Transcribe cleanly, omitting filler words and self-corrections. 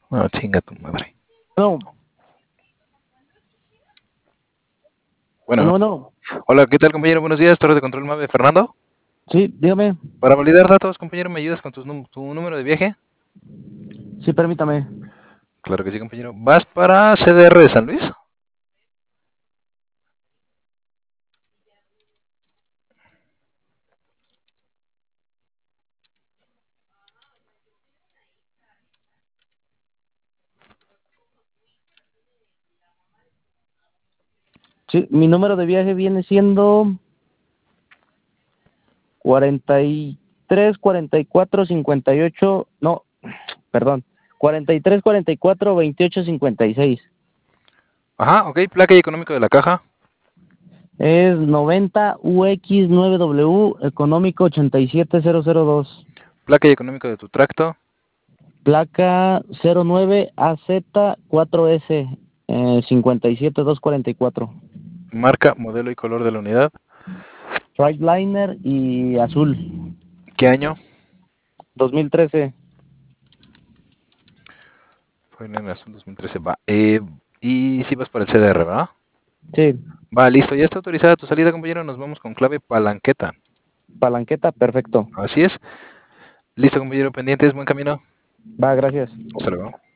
No, chinga tu madre. No, Bueno, bueno, hola, ¿qué tal, compañero? Buenos días, Torre de Control Mave, Fernando. sí, dígame, Para validar datos, compañero, ¿me ayudas con tu número de viaje? sí, permítame. Claro que sí, compañero. ¿Vas para CDR de San Luis? Sí, mi número de viaje viene siendo 43 44 58, no, perdón, 43 44 28 56. Ajá, ok, placa y económico de la caja. Es 90 UX 9W, económico 87002. Placa y económico de tu tracto. Placa 09 AZ 4S 57244. Marca, modelo y color de la unidad. Freightliner y azul, ¿Qué año? 2013. Fue en el 2013, va. Y si vas para el CDR, ¿verdad? Sí, Va, listo, ya está autorizada tu salida, compañero. Nos vamos con clave palanqueta. palanqueta, perfecto. Así es. Listo, compañero, pendientes, buen camino. Va, gracias. Hasta luego.